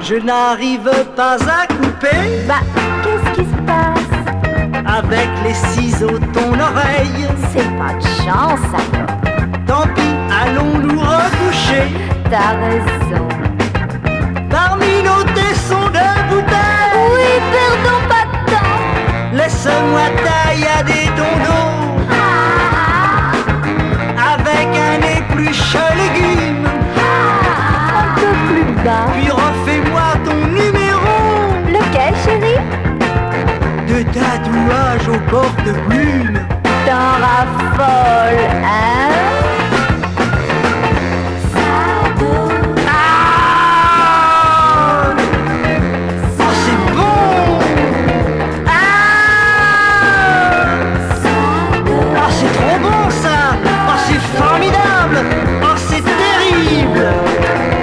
Je n'arrive pas à couper. Bah, qu'est-ce qui se passe? Avec les ciseaux ton oreille. C'est pas de chance alors. Tant pis, allons nous recoucher. T'as raison. Parmi nos tessons de bouteilles. Oui, perdons pas de temps. Laisse-moi tailler ton dos. Avec un épluche légumes. Un peu plus bas. Puis refais-moi ton numéro. Lequel, chérie? De tatouage au porte-plume. T'en raffoles, hein?